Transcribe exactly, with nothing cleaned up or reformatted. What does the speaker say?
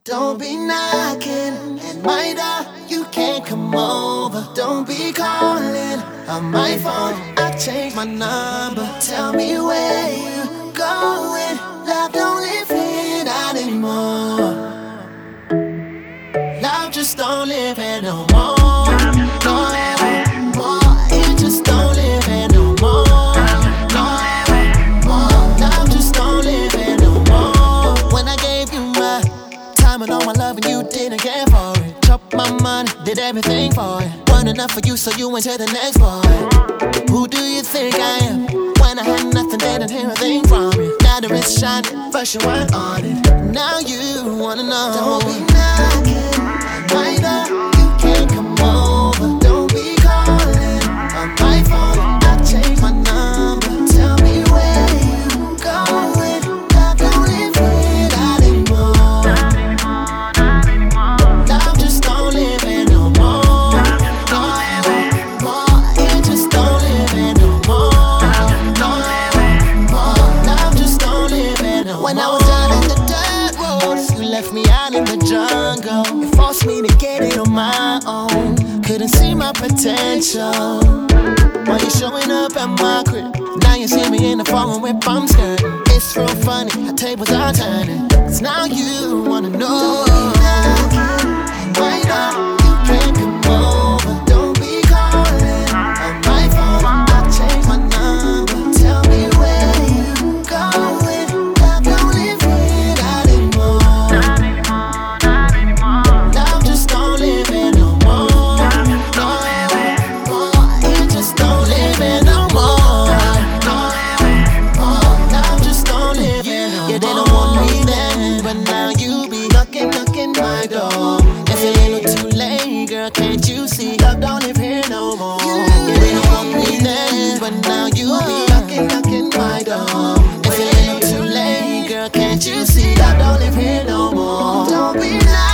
Don't be knocking at my door, you can't come over. Don't be calling on my phone, I changed my number. Tell me where you going, love don't live here not anymore. Love just don't live here no more. No more, it just don't live here no more. No more, love just don't live here no more. When I gave you my time and all my love and you didn't care for it. Chopped my money, did everything for it. Wasn't enough for you, so you went to the next boy. Who do you think I am? When I had nothing, didn't hear a thing from you. Now the wrist shining, first you weren't on it. Now you wanna know. Don't be knocking at my door, you can't come over. Don't be calling on my phone, I changed my number. Tell me where you going, love don't live here not anymore. Love just don't live here no more. No more, it just don't live here no more. No more, love just don't live here no more. When I was down in the dirt roads, you left me out in the jungle. You forced me to get it on my own. Couldn't see my potential. Why you showing up at my crib? Now you see me in the foreign whip I'm skirting. It's real funny how tables are turning. Cause now you wanna know. Don't be knocking at my door, you can't come over. Don't be calling on my phone, I changed my number. Tell me where you going, love don't live here not anymore. Love just don't live here no more. No more, it just don't live here no more. No more, love just don't live here no more. Yeah, they don't want me then, but now you be knocking, knocking my door. It's a little too late, girl, can't you see? Love don't live here no more. Yeah, they don't want me then, but now you be knocking, knocking my door. It's a little too late, girl, can't you see? Love don't live here no more. Don't be nice.